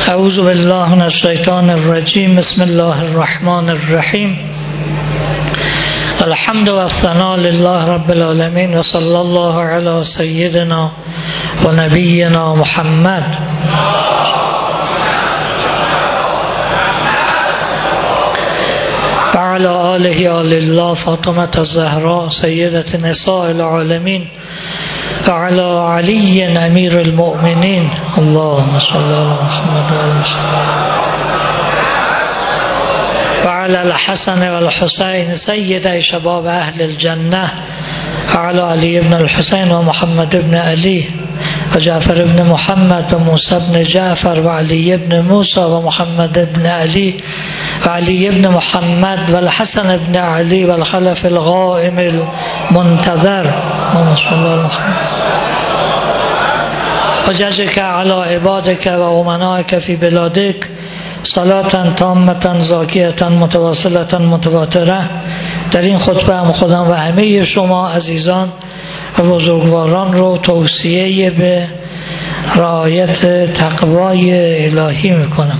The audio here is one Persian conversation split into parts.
اعوذ بالله من الشیطان الرجیم. بسم الله الرحمن الرحیم. الحمد و الثناء لله رب العالمین و صلی الله علی سیدنا و نبینا محمد و علی آله آل الله فاطمة الزهراء سیدة نساء العالمین و علی علی امیر المؤمنین. اللهم صل علی محمد و علی الحسن و الحسین سید شباب اهل الجنه و علی علی ابن الحسین و محمد ابن علی و جعفر ابن محمد و موسی ابن جعفر و علی ابن موسی و محمد ابن علی و علی ابن محمد و الحسن ابن علی و الخلف القائم المنتظر. حججك على عبادك و امنائك في بلادك صلاة تامة زاکیة متواصلة متواترة. در این خطبه هم خودم و همه شما عزیزان و بزرگواران رو توصیه به رعایت تقوای الهی میکنم.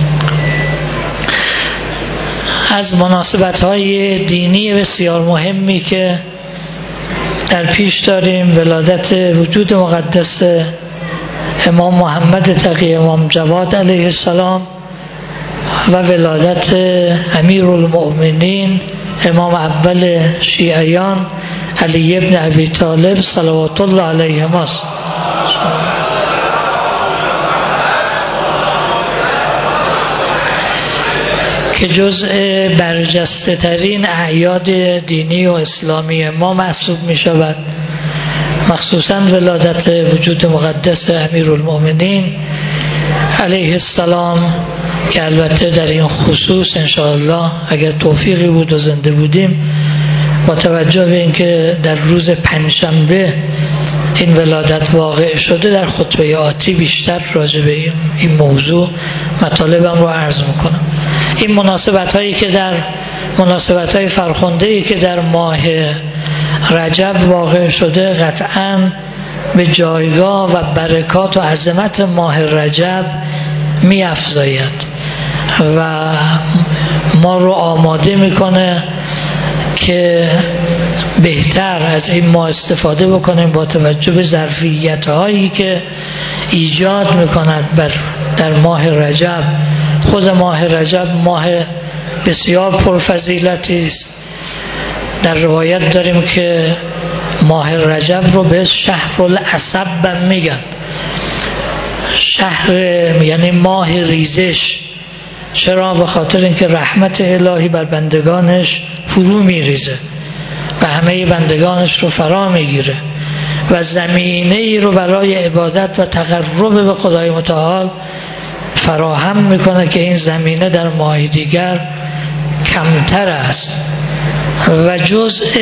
از مناسبت‌های دینی بسیار مهمی که در پیش داریم، ولادت وجود مقدس امام محمد تقی امام جواد علیه السلام و ولادت امیرالمؤمنین امام اول شیعیان علی ابن ابی طالب صلوات الله علیه ماست که جزء برجسته ترین اعیاد دینی و اسلامی ما محسوب می شود، مخصوصا ولادت وجود مقدس امیرالمؤمنین علیه السلام، که البته در این خصوص انشاءالله اگر توفیقی بود و زنده بودیم با توجه به اینکه در روز پنجشنبه این ولادت واقع شده، در خطبه آتی بیشتر راجع به این موضوع مطالبم رو عرض میکنم. این مناسبت هایی که در مناسبت های فرخنده‌ای که در ماه رجب واقع شده قطعاً به جایگاه و برکات و عظمت ماه رجب می افزاید و ما رو آماده میکنه که بهتر از این ماه استفاده بکنیم با توجه به ظرفیت هایی که ایجاد میکند در ماه رجب. خود ماه رجب ماه بسیار پرفضیلتی است. در روایت داریم که ماه رجب رو به شهر العصب میگن. شهر یعنی ماه ریزش. چرا؟ به خاطر اینکه رحمت الهی بر بندگانش فرو میریزه و همه بندگانش رو فرا میگیره و زمینه ای رو برای عبادت و تقرب به خدای متعال فراهم میکنه که این زمینه در ماه دیگر کمتر است و جزء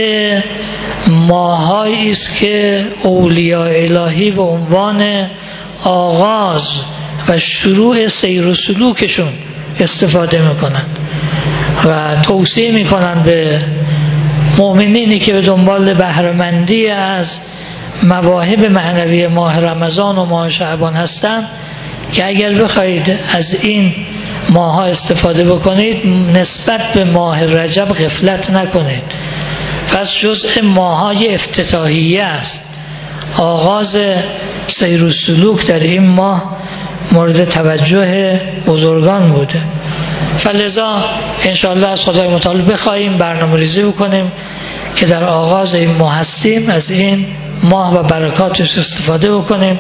ماهایی است که اولیاء الهی به عنوان آغاز و شروع سیر و سلوکشون استفاده میکنند و توصیه میکنند به مؤمنینی که به دنبال بهره‌مندی از مواهب معنوی ماه رمضان و ماه شعبان هستند که اگر بخواید از این ماها استفاده بکنید نسبت به ماه رجب غفلت نکنید. پس جزء ماهای افتتاحیه است. آغاز سیر و سلوک در این ماه مورد توجه بزرگان بوده. فلذا انشاءالله از خدای متعال بخواهیم برنامه ریزی بکنیم که در آغاز این ماه هستیم از این ماه و برکاتش استفاده بکنیم.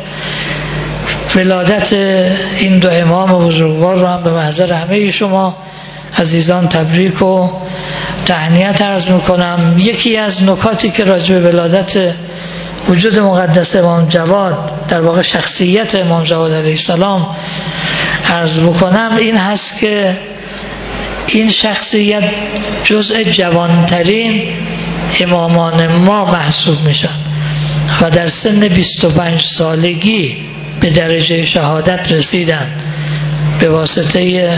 ولادت این دو امام بزرگوار رو هم به محضر همه شما عزیزان تبریک و تهنیت عرض میکنم. یکی از نکاتی که راجع به ولادت وجود مقدس امام جواد، در واقع شخصیت امام جواد علیه السلام عرض بکنم این هست که این شخصیت جزء جوانترین امامان ما محسوب میشن و در سن 25 سالگی به درجه شهادت رسیدن به واسطه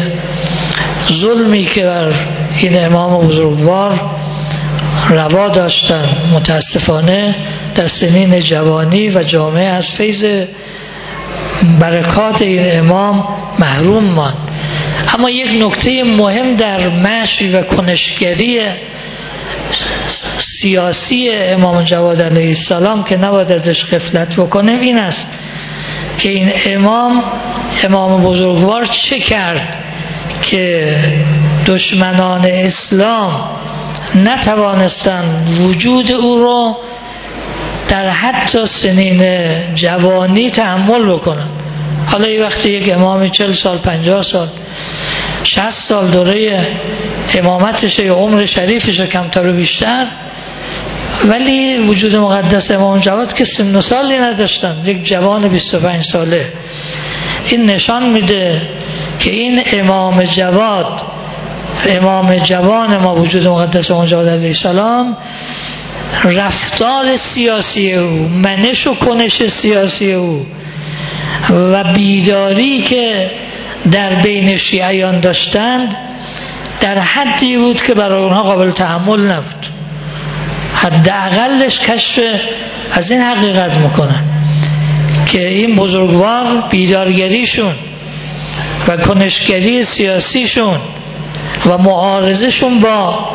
ظلمی که بر این امام بزرگوار روا داشتن. متاسفانه در سنین جوانی و جامعه از فیض برکات این امام محروم ماند. اما یک نکته مهم در مشی و کنشگری سیاسی امام جواد علیه السلام که نباید ازش غفلت بکنیم این است که این امام بزرگوار چه کرد که دشمنان اسلام نتوانستند وجود او رو در حتی سنین جوانی تحمل بکنن. حالا یه وقتی یک امام 40 سال 50 سال 60 سال دوره امامتشه یا عمر شریفشه کمتر و بیشتر، ولی وجود مقدس امام جواد که سن و سالی نداشتن، یک جوان 25 ساله. این نشان میده که این امام جواد، امام جوان ما وجود مقدس امام جواد علیه السلام، رفتار سیاسی او، منش و کنش سیاسی او و بیداری که در بین شیعیان داشتند در حدی بود که برای اونها قابل تحمل نبود. حداقلش کشف از این حقیقت میکنن که این بزرگوار بیدارگریشون و کنشگری سیاسیشون و معارضهشون با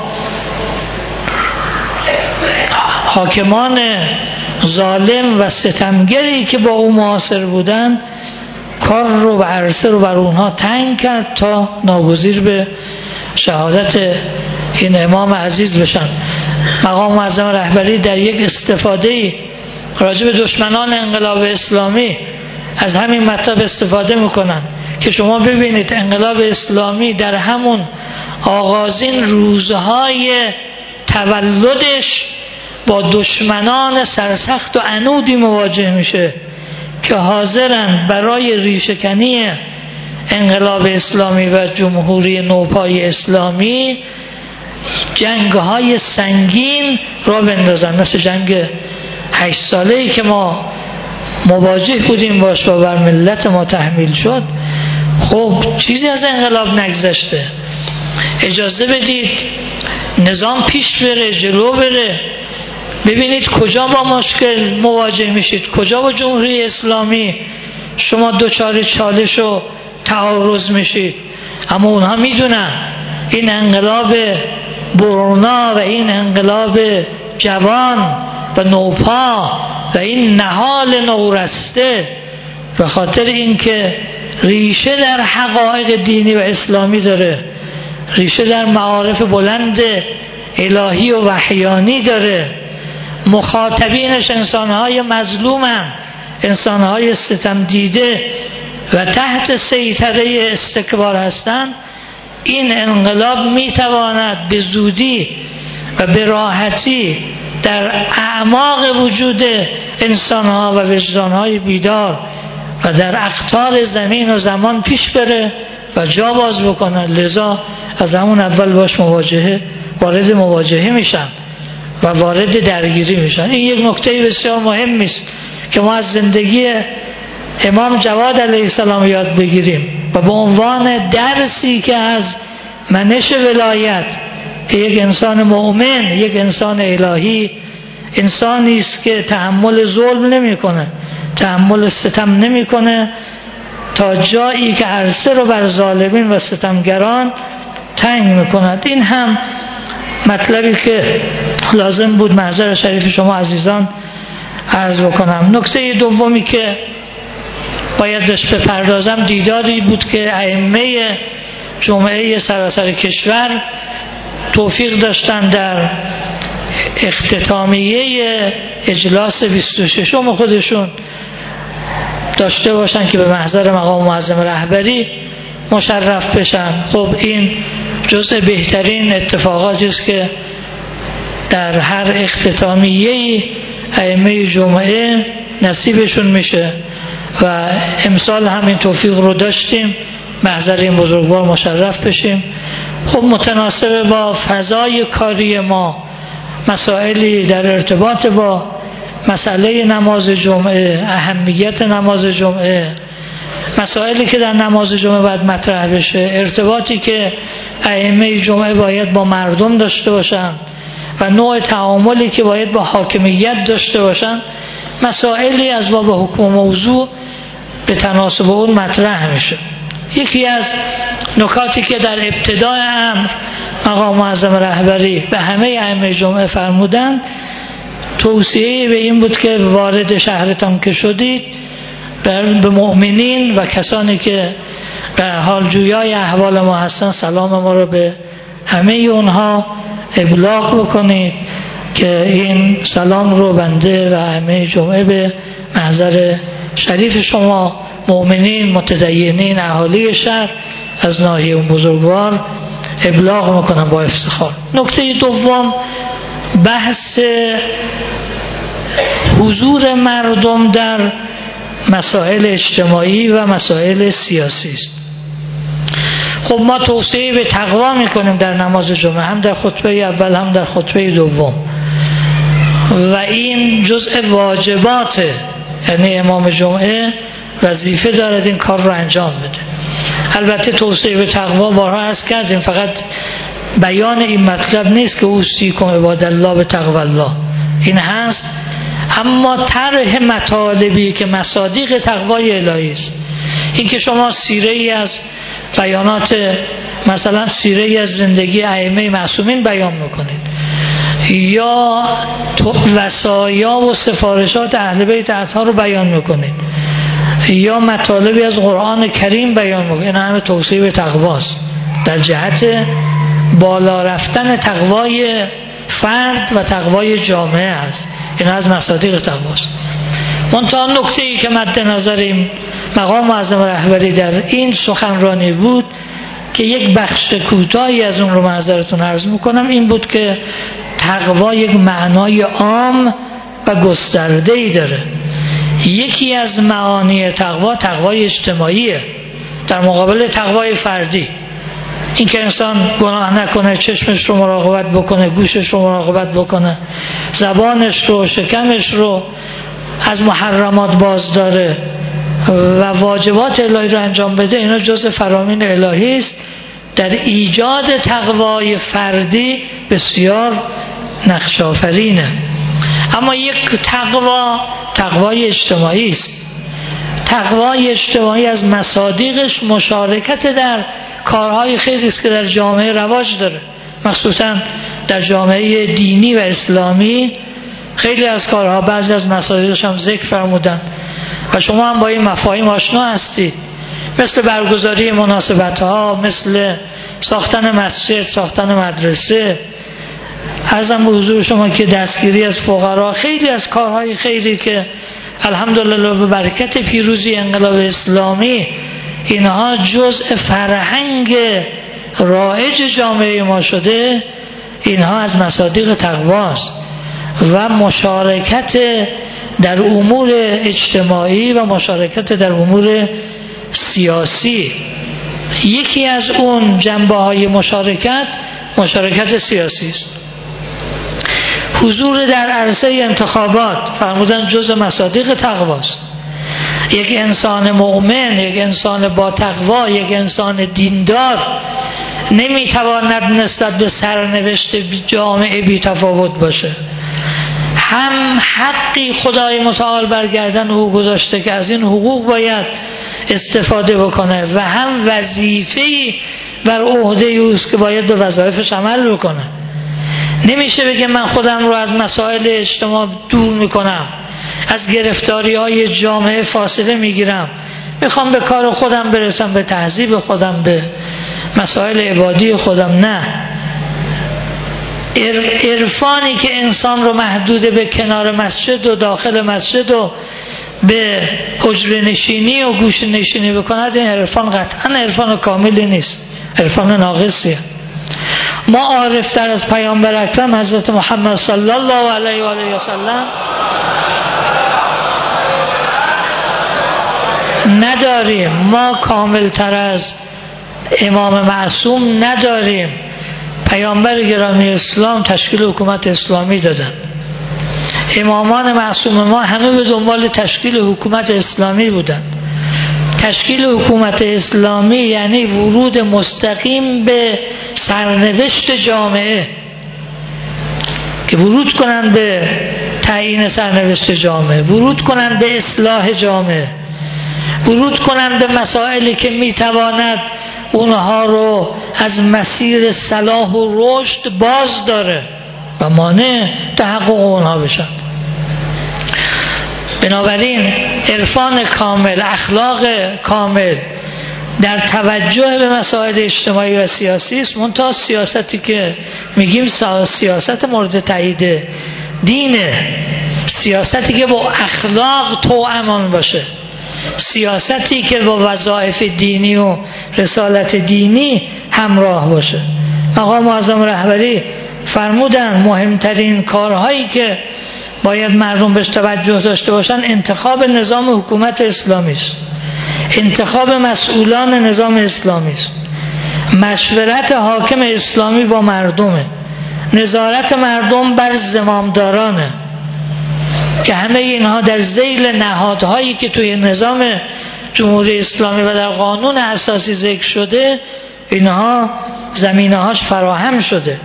حاکمان ظالم و ستمگری که با او معاصر بودن کار رو و عرصه رو بر اونها تنگ کرد تا ناگزیر به شهادت این امام عزیز بشن. مقام معظم رهبری در یک استفاده راجع به دشمنان انقلاب اسلامی از همین مطلب استفاده میکنن که شما ببینید انقلاب اسلامی در همون آغازین روزهای تولدش با دشمنان سرسخت و عنودی مواجه میشه که حاضرن برای ریشه‌کنی انقلاب اسلامی و جمهوری نوپای اسلامی جنگ‌های سنگین را بندازن، مثل جنگ 8 ساله‌ای که ما مواجه بودیم باش و بر ملت ما تحمیل شد. خب چیزی از انقلاب نگذشته، اجازه بدید نظام پیش بره، جلو بره، ببینید کجا با مشکل مواجه میشید، کجا با جمهوری اسلامی شما دوچار چالش و تعارض میشید. اما اونها میدونن این انقلاب برونا و این انقلاب جوان و نوپا و این نهال نورسته به خاطر اینکه ریشه در حقایق دینی و اسلامی داره، ریشه در معارف بلند الهی و وحیانی داره، مخاطبینش انسانهای مظلومن، انسانهای ستم دیده و تحت سیطره استکبار هستند، این انقلاب میتواند به زودی و به راحتی در اعماق وجود انسانها و وجدانهای بیدار و در اقطار زمین و زمان پیش بره و جا باز بکنن. لذا از همون اول باش وارد مواجهه میشن و وارد درگیری میشن. این یک نکته بسیار مهمی است که ما از زندگی امام جواد علیه السلام یاد بگیریم و به عنوان درسی که از منش ولایت که یک انسان مؤمن، یک انسان الهی، انسانی است که تحمل ظلم نمیکنه، تحمل ستم نمیکنه تا جایی که عرصه رو بر ظالمین و ستمگران تنگ میکند. این هم مطلبی که لازم بود محضر شریف شما عزیزان عرض بکنم. نکته دومی که باید بهش بپردازم دیداری بود که ائمه جمعه سراسر کشور توفیق داشتن در اختتامیه اجلاس 26 خودشون داشته باشن که به محضر مقام معظم رهبری مشرف بشن. خب این جزء بهترین اتفاقاتی است که در هر اختتامیه‌ای ائمه جمعه نصیبشون میشه و امسال همین توفیق رو داشتیم محضر این بزرگوار مشرف بشیم. خب متناسب با فضای کاری ما مسائلی در ارتباط با مسئله نماز جمعه، اهمیت نماز جمعه، مسائلی که در نماز جمعه باید مطرح بشه، ارتباطی که ائمه جمعه باید با مردم داشته باشن و نوع تعاملی که باید با حاکمیت داشته باشن، مسائلی از باب حکم و موضوع به تناسب اون مطرح میشه. یکی از نکاتی که در ابتدای امر مقام معظم رهبری به همه ائمه جمعه فرمودن، توصیه به این بود که وارد شهرتان که شدید به مؤمنین و کسانی که به حال جویای احوال ما هستن سلام ما رو به همه اونها ابلاغ بکنید که این سلام رو بنده و همه جمعه به محضر شریف شما مؤمنین متدینین اهالی شهر از ناحیه اون بزرگوار ابلاغ میکنم با افتخار. نکته دوم بحث حضور مردم در مسائل اجتماعی و مسائل سیاسی است. خب ما توصیه به تقوا میکنیم در نماز جمعه، هم در خطبه اول هم در خطبه دوم، و این جزء واجباته، یعنی امام جمعه وظیفه دارد این کار رو انجام بده. البته توصیه به تقوا بارها عرض کردیم فقط بیان این مطلب نیست که اوصیکم عباد الله به تقوا الله، این هست، اما طرح مطالبی که مصادیق تقوای الهی است. این که شما سیره ای از بیانات مثلا سیره ای از زندگی ائمه معصومین بیان میکنید یا وصایا و سفارشات اهل بیت اطهار رو بیان میکنید یا مطالبی از قرآن کریم بیان میکنید، این همه توصیه به تقواست در جهت بالا رفتن تقوای فرد و تقوای جامعه است. این از مصادیق تقواست. منتها نکته ای که مد نظر این مقام معظم رهبری در این سخنرانی بود که یک بخش کوتاهی از اون رو معذرتون عرض میکنم، این بود که تقوا یک معنای عام و گسترده‌ای داره. یکی از معانی تقوا تقوای اجتماعیه در مقابل تقوای فردی. این که انسان گناه نکنه، چشمش رو مراقبت بکنه، گوشش رو مراقبت بکنه، زبانش رو، شکمش رو از محرمات باز داره و واجبات الهی رو انجام بده، اینا جزء فرامین الهی است. در ایجاد تقوای فردی بسیار نقش آفرینه. اما یک تقوای اجتماعی است. تقوای اجتماعی از مصادیقش مشارکت در کارهای خیری است که در جامعه رواج داره، مخصوصا در جامعه دینی و اسلامی. خیلی از کارها بعضی از مصادیقش هم ذکر فرمودن و شما هم با این مفاهیم آشنا هستید، مثل برگزاری مناسبت‌ها، مثل ساختن مسجد، ساختن مدرسه، عرضم به حضور شما که دستگیری از فقرا، خیلی از کارهای خیری که الحمدلله به برکت پیروزی انقلاب اسلامی اینها جزء فرهنگ رایج جامعه ما شده، اینها از مصادیق تقواست و مشارکت در امور اجتماعی و مشارکت در امور سیاسی. یکی از اون جنبه‌های مشارکت سیاسی است. حضور در عرصه انتخابات فرمودن جزء مصادیق تقواست. یک انسان مؤمن، یک انسان با تقوا، یک انسان دیندار نمیتواند نسبت به سرنوشت جامعه بی تفاوت باشه. هم حقی خدای متعال برگردن او گذاشته که از این حقوق باید استفاده بکنه و هم وظیفه‌ای بر عهده اوست که باید به وظایفش عمل بکنه. نمیشه بگه من خودم رو از مسائل اجتماع دور میکنم، از گرفتاری های جامعه فاصله میگیرم، میخوام به کار خودم برسم، به تهذیب خودم، به مسائل عبادی خودم. نه، عرفانی که انسان رو محدود به کنار مسجد و داخل مسجد و به حجره نشینی و گوشه نشینی بکند، این عرفان قطعا عرفان کاملی نیست، عرفان ناقصیه. ما عارفتر از پیامبر اکرم حضرت محمد صلی الله علیه و آله و سلم نداریم، ما کاملتر از امام معصوم نداریم. پیامبر گرامی اسلام تشکیل حکومت اسلامی دادن، امامان معصوم ما همه به دنبال تشکیل حکومت اسلامی بودن. تشکیل حکومت اسلامی یعنی ورود مستقیم به سرنوشت جامعه، که ورود کنن به تعیین سرنوشت جامعه، ورود کنن به اصلاح جامعه. ورود کنند به مسائلی که میتواند اونها رو از مسیر صلاح و رشد باز داره و مانع تحقق اونها بشن. بنابراین عرفان کامل، اخلاق کامل در توجه به مسائل اجتماعی و سیاسی است، منتها سیاستی که میگیم سیاست مورد تایید دینه، سیاستی که با اخلاق توأمان باشه، سیاستی که با وظایف دینی و رسالت دینی همراه باشه. مقام معظم رهبری فرمودن مهمترین کارهایی که باید مردم بهش توجه داشته باشن انتخاب نظام حکومت اسلامی است، انتخاب مسئولان نظام اسلامی است، مشورت حاکم اسلامی با مردمه، نظارت مردم بر زمامدارانه که همه اینها در ذیل نهادهایی که توی نظام جمهوری اسلامی و در قانون اساسی ذکر شده اینها زمینه‌هاش فراهم شده.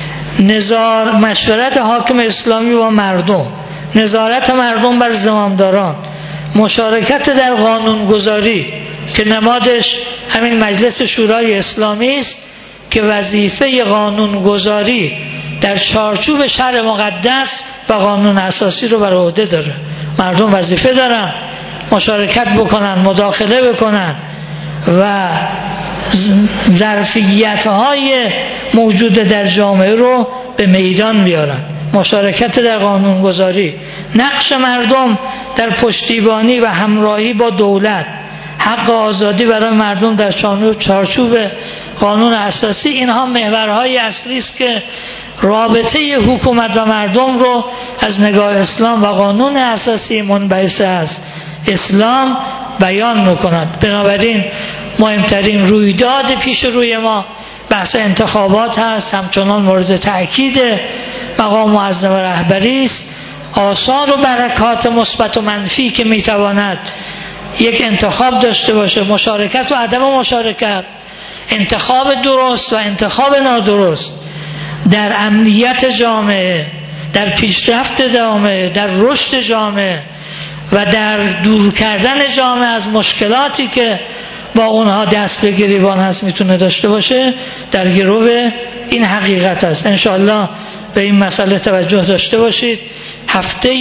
مشورت حاکم اسلامی با مردم، نظارت مردم بر زمامداران، مشارکت در قانونگذاری که نمادش همین مجلس شورای اسلامی است که وظیفه قانونگذاری در چارچوب شرع مقدس و قانون اساسی رو بر عهده داره. مردم وظیفه دارن مشارکت بکنن، مداخله بکنن و ظرفیت‌های موجود در جامعه رو به میدان بیارن. مشارکت در قانونگذاری، نقش مردم در پشتیبانی و همراهی با دولت، حق آزادی برای مردم در چارچوب قانون اساسی، اینها محورهای اصلی است که رابطه حکومت و مردم رو از نگاه اسلام و قانون اساسی منبعث از اسلام بیان می‌کند. بنابراین مهمترین رویداد پیش روی ما بحث انتخابات هست، همچنان مورد تأکید مقام معظم رهبری است. آثار و برکات مثبت و منفی که میتواند یک انتخاب داشته باشه، مشارکت و عدم مشارکت، انتخاب درست و انتخاب نادرست در امنیت جامعه، در پیشرفت جامعه، در رشد جامعه و در دور کردن جامعه از مشکلاتی که با اونها دست به گریبان هست میتونه داشته باشه، در گرو این حقیقت است. انشاءالله به این مسئله توجه داشته باشید. هفته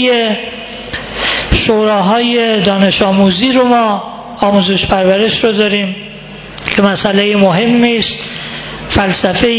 شوراهای دانش آموزی رو ما آموزش پرورش رو داریم که مسئله مهمی است. فلسفه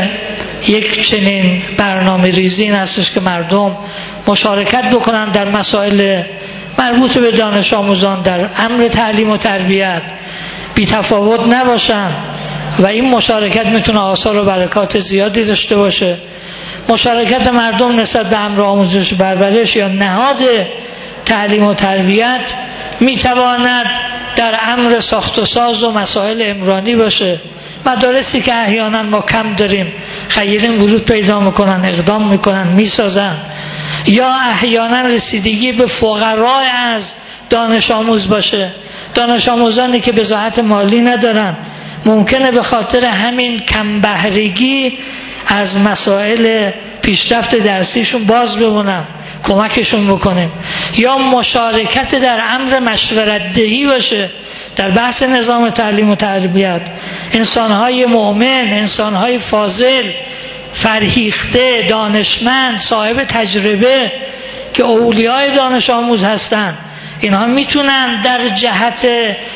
یک چنین برنامه ریزی این هستش که مردم مشارکت بکنن در مسائل مربوط به دانش آموزان در امر تعلیم و تربیت، بی تفاوت نباشن و این مشارکت میتونه آثار و برکات زیادی داشته باشه. مشارکت مردم نسبت به امر آموزش و پرورش یا نهاد تعلیم و تربیت میتواند در امر ساخت و ساز و مسائل عمرانی باشه. مدارسی که احیانا ما کم داریم، خیرین ورود پیدا میکنن، اقدام میکنن، میسازن، یا احیانا رسیدگی به فقرا از دانش آموز باشه، دانش آموزانی که بضاعت مالی ندارن ممکنه به خاطر همین کم بهرگی از مسائل پیشرفت درسیشون باز بمونن، کمکشون بکنیم. یا مشارکت در امر مشورت دهی باشه در بحث نظام تعلیم و تربیت. انسانهای مؤمن، انسانهای فاضل، فرهیخته، دانشمند، صاحب تجربه که اولیای دانش آموز هستن، اینها میتونن در جهت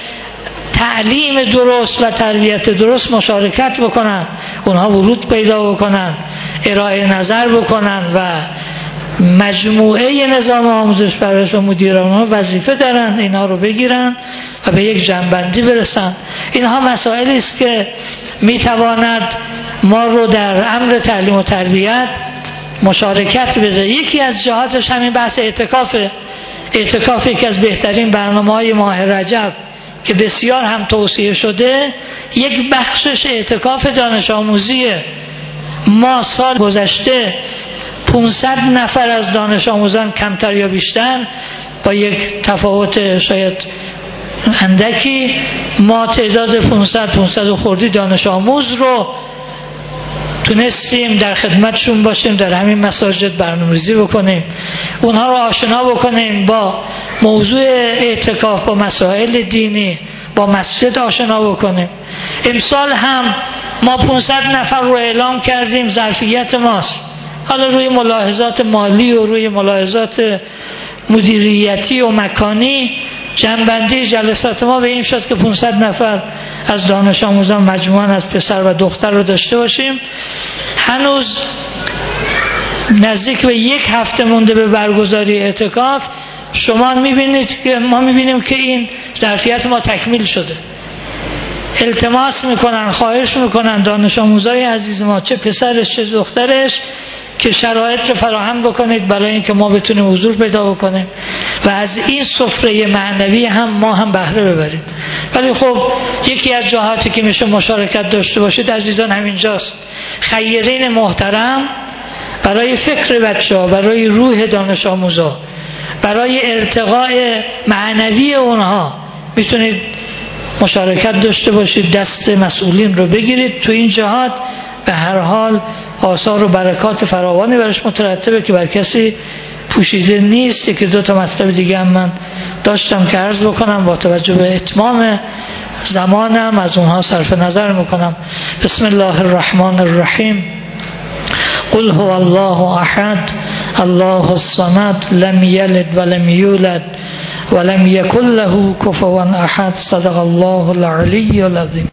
تعلیم درست و تربیت درست مشارکت بکنن، اونها ورود پیدا بکنن، ارائه نظر بکنن و مجموعه نظام آموزش پرورش و مدیران ها وظیفه دارن اینها رو بگیرن و به یک جنبندی برسن. اینها مسائلی است که میتواند ما رو در امر تعلیم و تربیت مشارکت بده. یکی از جهاتش همین بحث اعتکافه. اعتکاف یکی از بهترین برنامه‌های ماه رجب که بسیار هم توصیه شده، یک بخشش اعتکاف دانش آموزیه. ما سال گذشته 500 نفر از دانش آموزان کمتر یا بیشتر با یک تفاوت شاید اندکی، ما تعداد 500 و خردی دانش آموز رو تونستیم در خدمتشون باشیم، در همین مساجد برنامه‌ریزی بکنیم، اونها رو آشنا بکنیم با موضوع اعتکاف با مسائل دینی، با مسجد آشنا بکنیم. امسال هم ما 500 نفر رو اعلام کردیم، ظرفیت ماست. حالا روی ملاحظات مالی و روی ملاحظات مدیریتی و مکانی جنبندی جلسات ما به این شد که 500 نفر از دانش آموزان مجموعاً از پسر و دختر رو داشته باشیم. هنوز نزدیک به 1 هفته مونده به برگزاری اعتکاف. شما میبینید که ما میبینیم که این ظرفیت ما تکمیل شده. التماس میکنن، خواهش میکنن دانش آموزای عزیز ما، چه پسرش چه دخترش، که شرایط رو فراهم بکنید برای اینکه ما بتونیم حضور پیدا بکنیم و از این سفره معنوی هم ما هم بهره ببریم. ولی خب یکی از جهاتی که میشه مشارکت داشته باشید عزیزان همینجاست. خیرین محترم، برای فکر بچه‌ها، برای روح دانش آموزا، برای ارتقاء معنوی اونها میتونید مشارکت داشته باشید، دست مسئولین رو بگیرید تو این جهات. به هر حال آثار و برکات فراوانی برش مترتبه که بر کسی پوشیده نیست. یکی 2 تا مطلب دیگه هم من داشتم که عرض بکنم، با توجه به اتمام زمانم از اونها صرف نظر میکنم. بسم الله الرحمن الرحیم. قل هو الله احد الله الصمد لم یلد ولم یولد ولم یکن له کفوا احد. صدق الله العلی العظیم.